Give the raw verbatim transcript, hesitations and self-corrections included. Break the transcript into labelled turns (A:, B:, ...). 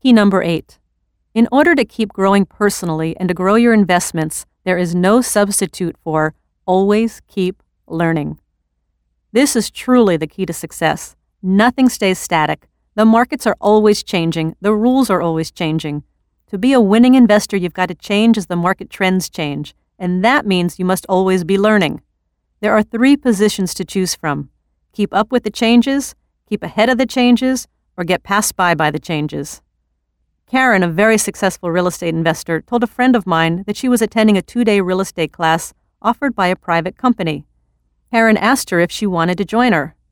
A: Key number eight. In order to keep growing personally and to grow your investments, there is no substitute for always keep learning. This is truly the key to success. Nothing stays static. The markets are always changing. The rules are always changing. To be a winning investor, you've got to change as the market trends change, and that means you must always be learning. There are three positions to choose from. Keep up with the changes, keep ahead of the changes, or get passed by by the changes. Karen, a very successful real estate investor, told a friend of mine that she was attending a two-day real estate class offered by a private company. Karen asked her if she wanted to join her.